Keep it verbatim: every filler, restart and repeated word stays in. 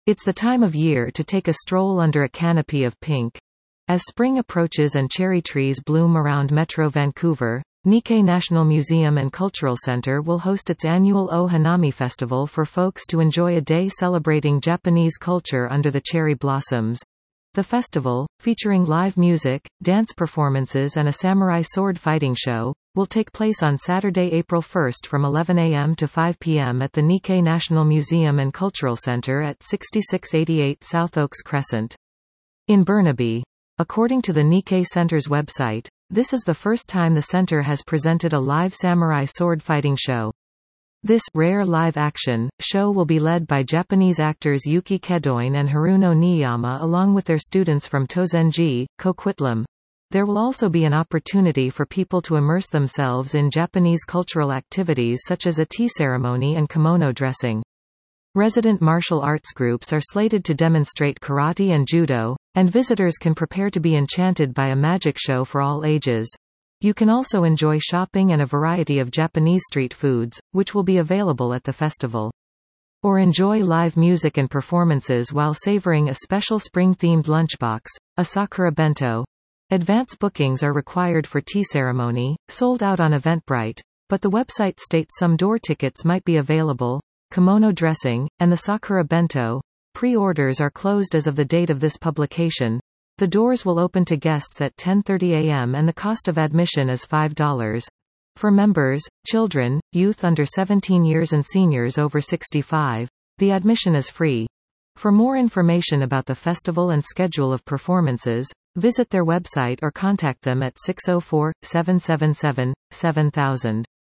It's the time of year to take a stroll under a canopy of pink. As spring approaches and cherry trees bloom around Metro Vancouver, Nikkei National Museum and Cultural Center will host its annual O Hanami Festival for folks to enjoy a day celebrating Japanese culture under the cherry blossoms. The festival, featuring live music, dance performances and a samurai sword fighting show, will take place on Saturday, April first from eleven a m to five p m at the Nikkei National Museum and Cultural Center at sixty-six eighty-eight South Oaks Crescent in Burnaby. According to the Nikkei Center's website, this is the first time the center has presented a live samurai sword fighting show. This rare live-action show will be led by Japanese actors Yuki Kedoin and Haruno Niyama along with their students from Tozenji, Coquitlam. There will also be an opportunity for people to immerse themselves in Japanese cultural activities such as a tea ceremony and kimono dressing. Resident martial arts groups are slated to demonstrate karate and judo, and visitors can prepare to be enchanted by a magic show for all ages. You can also enjoy shopping and a variety of Japanese street foods, which will be available at the festival. Or enjoy live music and performances while savoring a special spring-themed lunchbox, a Sakura Bento. Advance bookings are required for tea ceremony, sold out on Eventbrite, but the website states some door tickets might be available. Kimono dressing, and the Sakura Bento. Pre-orders are closed as of the date of this publication. The doors will open to guests at ten thirty a m and the cost of admission is five dollars. For members, children, youth under seventeen years and seniors over sixty-five, the admission is free. For more information about the festival and schedule of performances, visit their website or contact them at six oh four, seven seven seven, seven thousand.